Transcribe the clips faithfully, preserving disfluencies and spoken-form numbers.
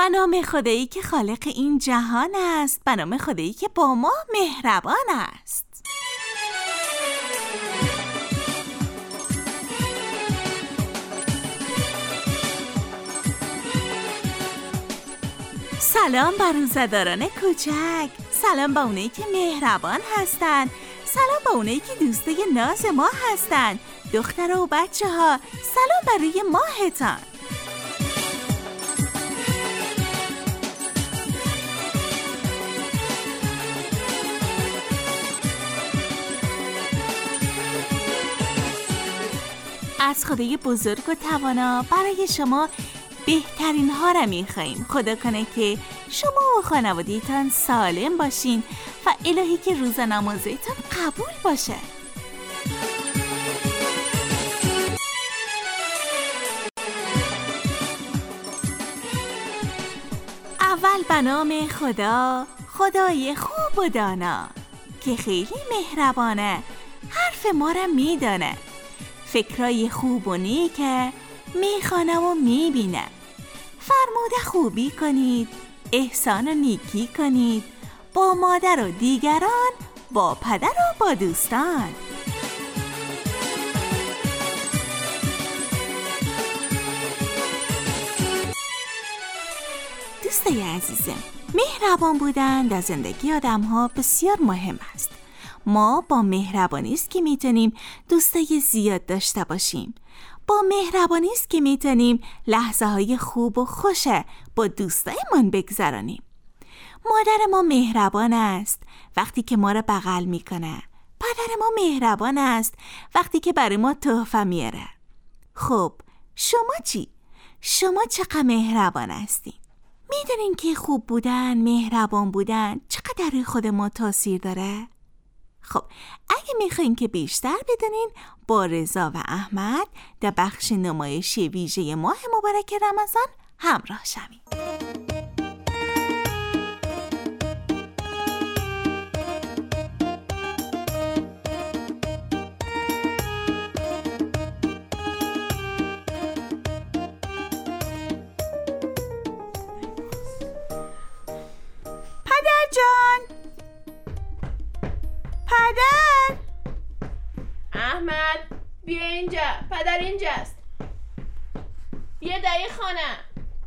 به نام خدایی که خالق این جهان است، به نام خدایی که با ما مهربان است. سلام بر روزه‌داران کوچک، سلام با اونایی که مهربان هستن، سلام با اونایی که دوستای ناز ما هستن، دخترها و بچه ها، سلام برای ماهتان. از خدای بزرگ و توانا برای شما بهترین ها را میخواییم. خدا کنه که شما و خانواده‌تان سالم باشین و الهی که روز نمازتان قبول باشه. اول به نام خدا، خدای خوب و دانا که خیلی مهربانه، حرف ما را میدانه، فکرای خوب و نیکه، میخوانه و میبینه. فرموده خوبی کنید، احسان و نیکی کنید، با مادر و دیگران، با پدر و با دوستان. دوستای عزیزم، مهربان بودن در زندگی آدم ها بسیار مهم است. ما با مهربانی است که میتونیم دوستای زیاد داشته باشیم. با مهربانی است که میتونیم لحظه های خوب و خوشه با دوستایمان بگذرانیم. مادر ما مهربان است وقتی که ما را بغل میکنه. پدر ما مهربان است وقتی که برای ما تحفه میاره. خب شما چی؟ شما چقدر مهربان هستین؟ میدونین که خوب بودن، مهربان بودن چقدر روی خود ما تاثیر داره؟ خب اگه میخواین که بیشتر بدونین، با رضا و احمد در بخش نمایشی ویژه ماه مبارک رمضان همراه شویم. پدر جان، پدر! احمد بیا اینجا، پدر اینجاست. بیا دایی خانم.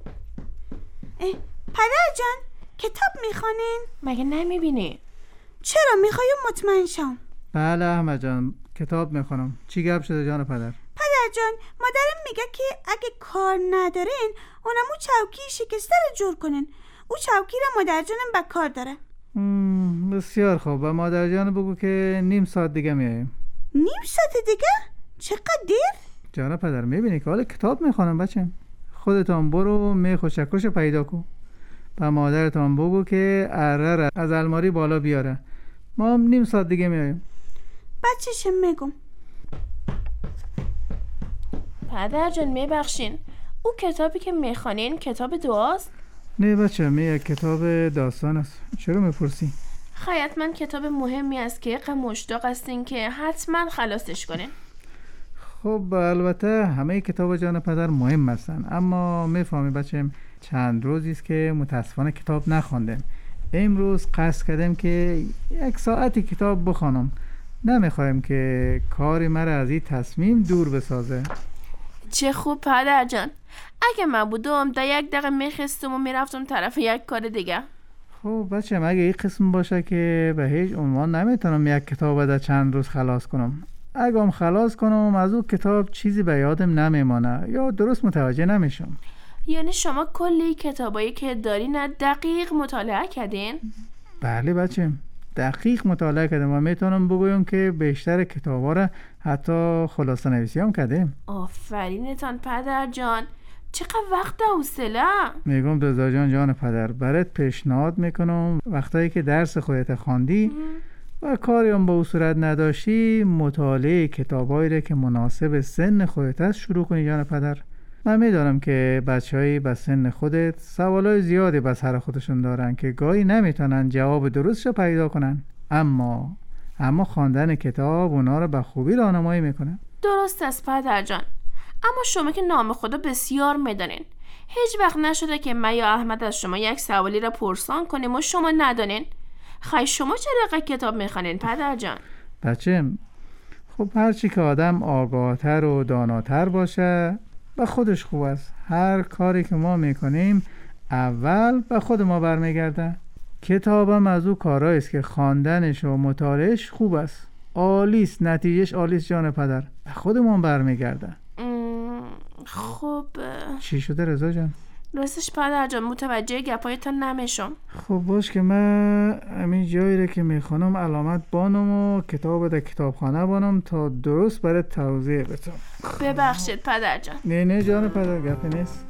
پدر جان، کتاب میخوانین؟ مگه نمیبینی؟ چرا میخوایم مطمئن شم؟ بله احمد جان، کتاب میخونم. چی گپ شده جان پدر؟ پدر جان، مادرم میگه که اگه کار ندارین اونمو چوکی شکسته رو جور کنین. او چوکی رو مادر جانم به کار داره. بسیار خوب، و مادر جان بگو که نیم ساعت دیگه میاییم. نیم ساعت دیگه؟ چقدر دیر؟ جان پدر میبینی که حالا کتاب میخوانم بچم. خودتان برو میخ و چکش پیدا کن. و مادرتان بگو که اره از الماری بالا بیاره. ما هم نیم ساعت دیگه میاییم. بچه‌شم میگم. پدر جان میبخشین، او کتابی که میخوانین کتاب دعاست؟ نه بچه، می یک کتاب داستان است. چرا میپرسی؟ خیلی من کتاب مهمی است که یقه مشتاق هستین که حتما خلاصش کنین. خب البته همه کتاب جان پدر مهم هستن، اما میفهمی بچم چند روزی است که متاسفانه کتاب نخواندم. امروز قصد کردم که یک ساعتی کتاب بخوانم. نمیخوایم که کاری مرا از این تصمیم دور بسازه. چه خوب پدر جان، اگه من بودم در یک دقیقه میخستم و میرفتم طرف یک کار دیگه. خب بچم اگه این قسم باشه که به هیچ عنوان نمیتونم یک کتاب در چند روز خلاص کنم. اگه هم خلاص کنم از اون کتاب چیزی به یادم نمیمانه یا درست متوجه نمیشم. یعنی شما کلی کتابایی که دارین دقیق مطالعه کردین؟ بله بچم، دقیق مطالعه کردم و میتونم بگویم که بیشتر کتابا را حتی خلاصه نویسی هم کردیم. آفرینتان پدر جان، چقدر وقت حوصله. میگم رضا جان جان پدر، برات پیشنهاد میکنم وقتایی که درس خودت خواندی و کاری هم با او صورت نداشتی، مطالعه کتابایی را که مناسب سن خودت است شروع کنی جان پدر. من میدانم که بچه‌های به سن خودت سوالای زیادی به سر خودشون دارن که گاهی نمیتونن جواب درستش پیدا کنن، اما اما خواندن کتاب اونا رو به خوبی راهنمایی میکنه. درست است پدر جان، اما شما که نام خدا بسیار میدانین، هیچ وقت نشده که من یا احمد از شما یک سوالی را پرسان کنیم و شما ندانین؟ خیلی شما چرا کتاب میخوانین پدر جان؟ بچه خب هرچی که آدم آگاهتر و داناتر باشه به خودش خوب است. هر کاری که ما میکنیم اول به خود ما برمیگرده. کتابم از او کارهایی است که خواندنش و مطالعهش خوب است، عالی است، نتیجهش عالی است جان پدر، به خودمون برمیگرده. خب چی شده رضا جان؟ راستش پدر جان متوجه گپایتان نمیشم. خب باش که من همین جایی رو که میخونم علامت بانم و کتاب در کتابخانه بانم تا درست برای توضیح بدم. ببخشید پدر جان. نه نه جان پدر گپی نیست.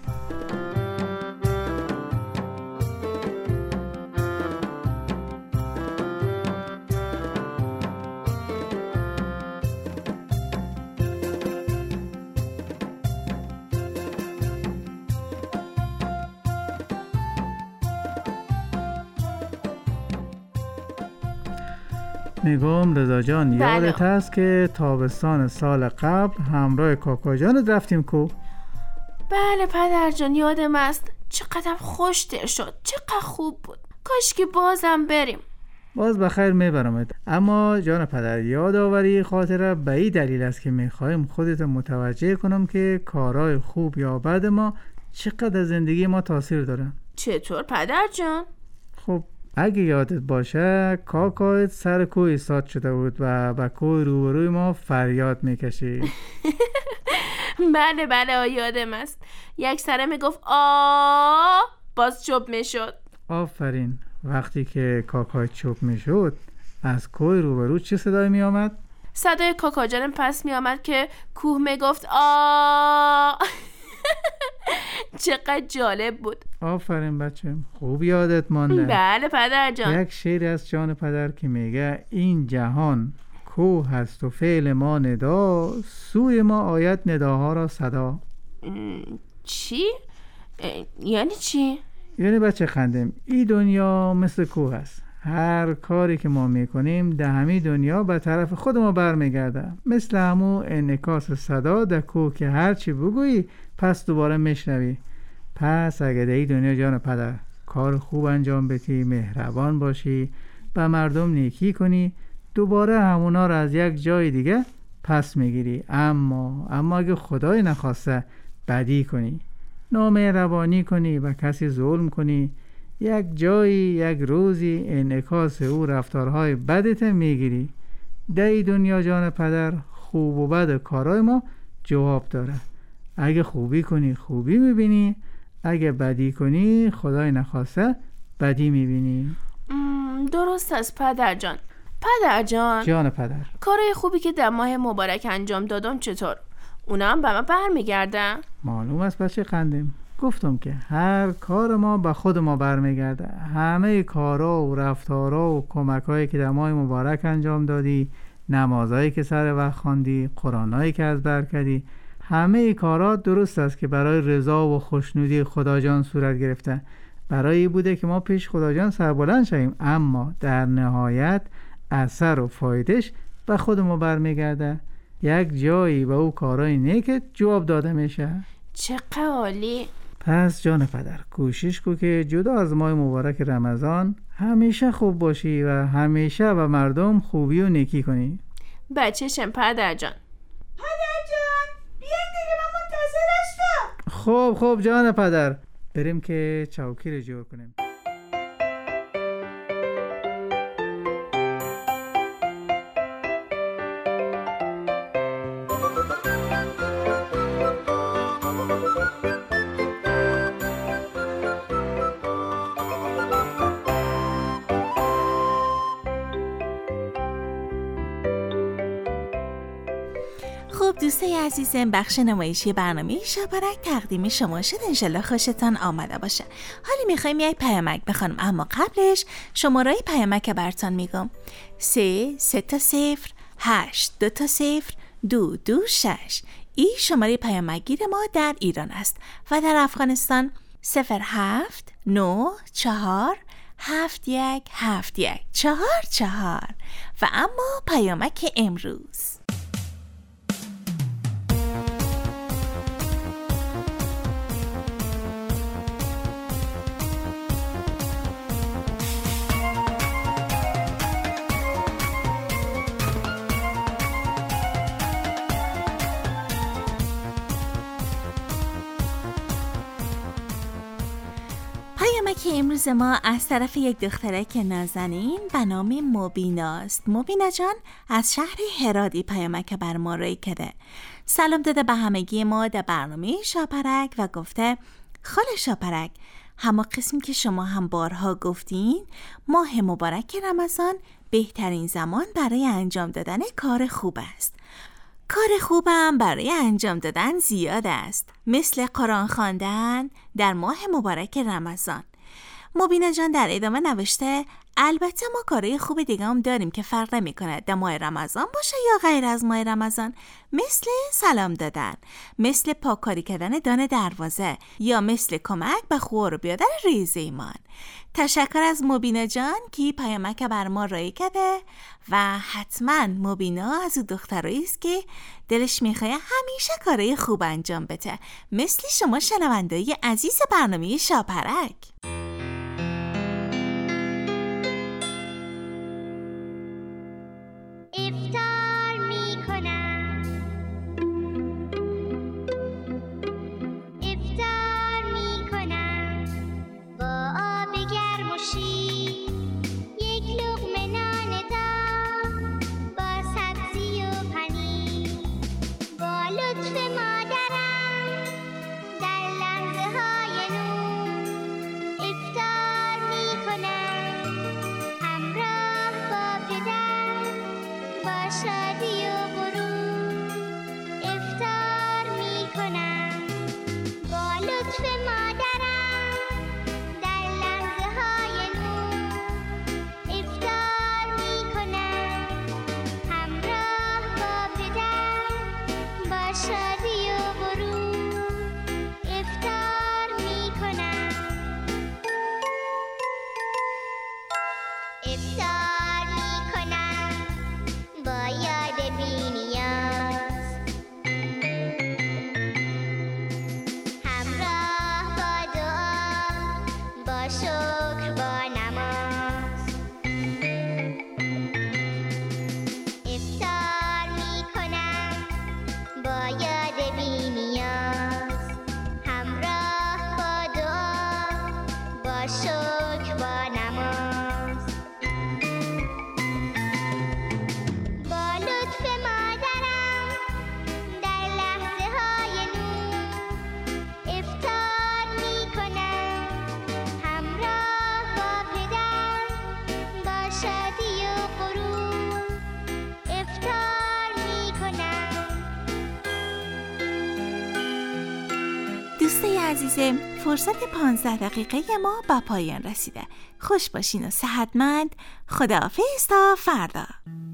میگم رضا جان یادت هست که تابستان سال قبل همراه کاکا جانت رفتیم کو؟ بله پدر جان یادم است. چقدر خوشتر شد، چقدر خوب بود. کاش که بازم بریم. باز بخیر میبرمت. اما جان پدر یادآوری خاطره به این دلیل است که میخوایم خودت متوجه کنم که کارهای خوب یا بد ما چقدر زندگی ما تاثیر داره. چطور پدر جان؟ خب اگه یادت باشه کاکایت سر کوه ایستاد شده بود و به کوه روبروی ما فریاد میکشید. بله بله یادم است. یک سره میگفت آ باز چوب میشد. آفرین. وقتی که کاکایت چوب میشد از کوه روبرو چه صدایی میآمد؟ صدای کاکا جانم پس میآمد که کوه میگفت آ. چقدر جالب بود. آفرین بچه خوب یادت مانده. بله پدر جان. یک شعر از جان پدر که میگه این جهان کوه هست و فعل ما ندا، سوی ما آید نداها را صدا. چی؟ یعنی چی؟ یعنی بچه خندم این دنیا مثل کوه هست. هر کاری که ما میکنیم در همین دنیا به طرف خود ما برمیگرده، مثل همون انعکاس صدا در کوه که هر چی بگویی پس دوباره میشنوی. پس اگه در این دنیا جان پدر کار خوب انجام بدی، مهربان باشی، به مردم نیکی کنی، دوباره همونا رو از یک جای دیگه پس میگیری. اما اما اگه خدای نخواسته بدی کنی، نامهربانی کنی و کسی ظلم کنی، یک جایی یک روزی انعکاس او رفتارهای بدت میگیری. در این دنیا جان پدر خوب و بد کارهای ما جواب داره. اگه خوبی کنی خوبی میبینی، اگه بدی کنی خدای نخواسته بدی میبینی. درست است پدر جان. پدر جان جان پدر کارهای خوبی که در ماه مبارک انجام دادم چطور؟ اونا هم به من برمیگردن؟ معلوم است بچه قندیم. گفتم که هر کار ما به خود ما برمیگرده. همه کارا و رفتارا و کمکایی که در ماه مبارک انجام دادی، نمازایی که سر وقت خواندی، قرآنایی که از بر کردی، همه کارا درست است که برای رضا و خوشنودی خدا جان صورت گرفته. برای بوده که ما پیش خدا جان سربلند شویم، اما در نهایت اثر و فایدهش به خود ما برمیگرده. یک جایی به او کارای نیکت جواب داده میشه. چقدر عالی. پس جان پدر کوشش کو که جدا از ماه مبارک رمضان همیشه خوب باشی و همیشه به مردم خوبی و نیکی کنی. بچه‌شم پدر جان. پدر جان بیاین دیگه، من منتظر هستم. خب خب جان پدر بریم که چوکی رو جور کنیم. خب دوستای عزیزم، بخش نمایشی برنامه شبارک تقدیم شما شد. انشالله خوشتان آمده باشه. حالی میخوایم یک پیامک بخونم، اما قبلش شماره پیامک براتون میگم: سه سه تا صفر هشت دو تا صفر دو دو شش. این شماره پیامکگیر ما در ایران است و در افغانستان صفر هفت نه چهار هفت یک هفت یک چهار چهار. و اما پیامک امروز: که امروز ما از طرف یک دخترک نازنین به نام مبیناست. مبینا جان از شهر هرادی پیامک بر ما رای کرده. سلام داده به همگی ما در برنامه شاپرک و گفته خاله شاپرک، همه قسمی که شما هم بارها گفتین، ماه مبارک رمضان بهترین زمان برای انجام دادن کار خوب است. کار خوبم برای انجام دادن زیاد است، مثل قرآن خواندن در ماه مبارک رمضان. مبینا جان در ادامه نوشته البته ما کارهای خوب دیگه هم داریم که فرق نمی‌کنه در ماه رمضان باشه یا غیر از ماه رمضان، مثل سلام دادن، مثل پاککاری کردن دان دروازه یا مثل کمک به خور و بیادر ریز ایمان. تشکر از مبینا جان که پیامک بر ما رای کرده و حتما مبینا از اون دخترایی است که دلش میخواد همیشه کارهای خوب انجام بده، مثل شما شنونده‌های عزیز برنامه شاپرک. افطار میکنم افطار میکنم با آب گرم و شیر، یک لقمه نان داغ با سبزی و پنیر. با لطف مادرم در لحظه های نور افطار میکنم، همراه با پدر با شادی و غرور افطار میکنم. با لطف مادرم در لحظه های نور افطار میکنم، همراه با پدر با شادی و غرور افطار میکنم. افطار میکنم با یاد بی نیاز، همراه با دعا با شکر با نماز. افطار میکنم با یاد بی نیاز، همراه با دعا با شکر با نماز. با لطف مادرم در لحظه های نور افطار میکنم، همراه با پدر با شادی و غرور افطار میکنم. دوستای عزیزم، فرصت پانزده دقیقه ما به پایان رسیده. خوش باشین و صحتمند. خداحافظ تا فردا.